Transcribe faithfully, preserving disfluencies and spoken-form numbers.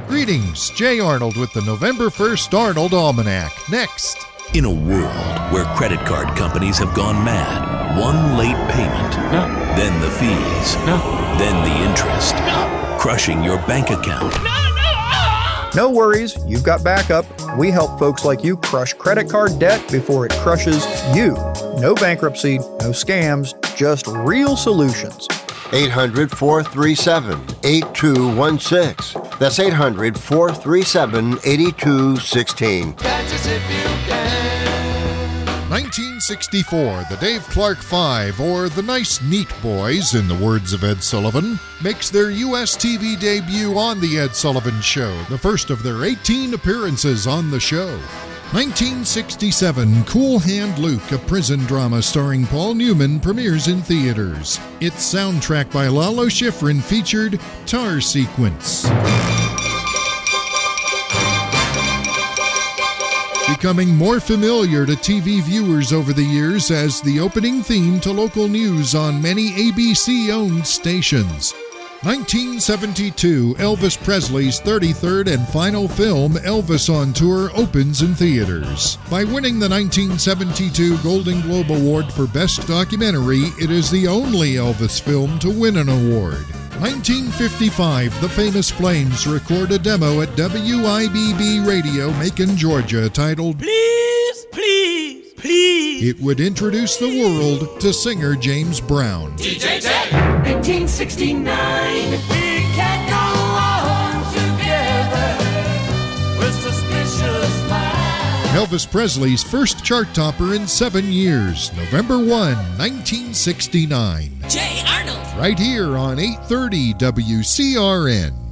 Greetings, Jay Arnold with the November first Arnold Almanac. Next. In a world where credit card companies have gone mad, one late payment, no. then the fees, no. then the interest, no. crushing your bank account. No, no. No worries, you've got backup. We help folks like you crush credit card debt before it crushes you. No bankruptcy, no scams, just real solutions. eight hundred, four three seven, eight two one six. That's eight hundred, four three seven, eight two one six. nineteen sixty-four, the Dave Clark Five, or the Nice Neat Boys, in the words of Ed Sullivan, makes their U S T V debut on The Ed Sullivan Show, the first of their eighteen appearances on the show. nineteen sixty-seven, Cool Hand Luke, a prison drama starring Paul Newman, premieres in theaters. Its soundtrack by Lalo Schifrin featured Tar Sequence. Becoming more familiar to T V viewers over the years as the opening theme to local news on many A B C-owned stations. nineteen seventy-two, Elvis Presley's thirty-third and final film, Elvis on Tour, opens in theaters. By winning the nineteen seventy-two Golden Globe Award for Best Documentary, it is the only Elvis film to win an award. nineteen fifty-five, the Famous Flames record a demo at W I B B Radio, Macon, Georgia, titled Please, please, please. It would introduce the world to singer James Brown. D J J. nineteen sixty-nine. We can't go on together with suspicious minds. Elvis Presley's first chart topper in seven years, November first, nineteen sixty-nine. Jay Arnold. Right here on eight thirty W C R N.